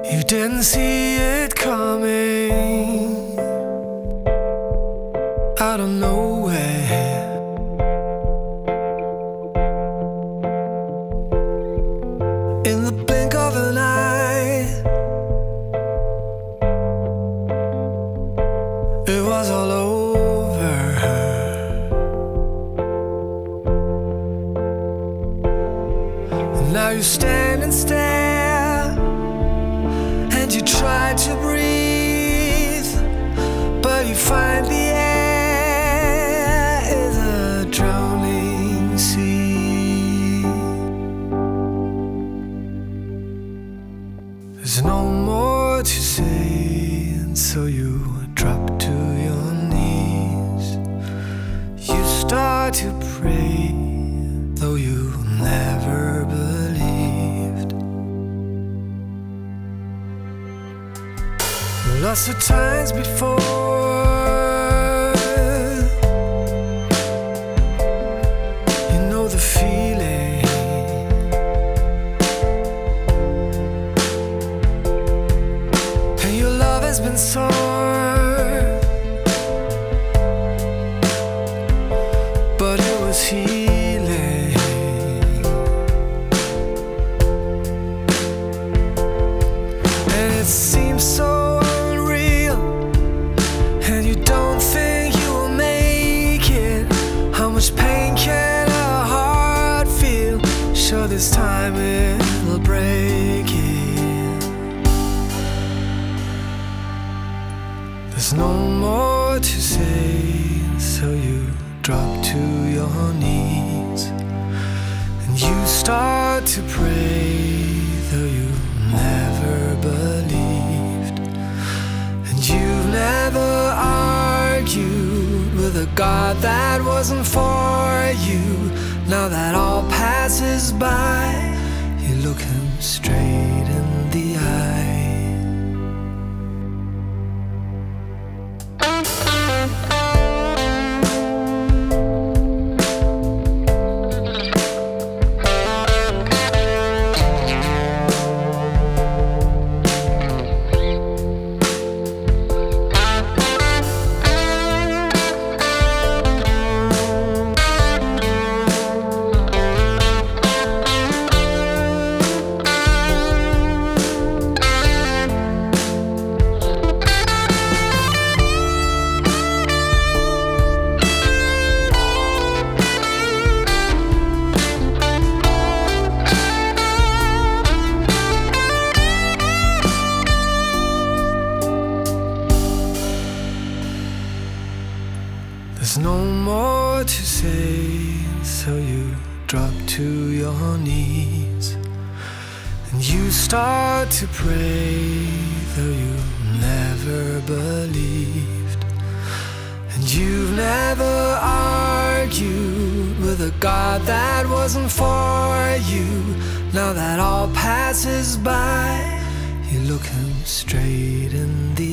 You didn't see it coming out of nowhere. In the blink of an eye, it was all over. And now you stand and stare, and you try to breathe, but you find the air is a drowning sea. There's no more to say, and so you drop to your knees. You start to pray, though you never believed. Lots of times before, you know the feeling. And your love has been sore, but it was healing. And it seems so unreal, and you don't think you will make it. How much pain can a heart feel? Sure, this time it'll break it. There's no more to say, so you drop to your knees, and you start to pray, though you never believed. And you've never argued with a God that wasn't for you. Now that all passes by, you look him straight in the eye. There's no more to say, so you drop to your knees, and you start to pray, though you never believed. And you've never argued with a God that wasn't for you. Now that all passes by, you look him straight in the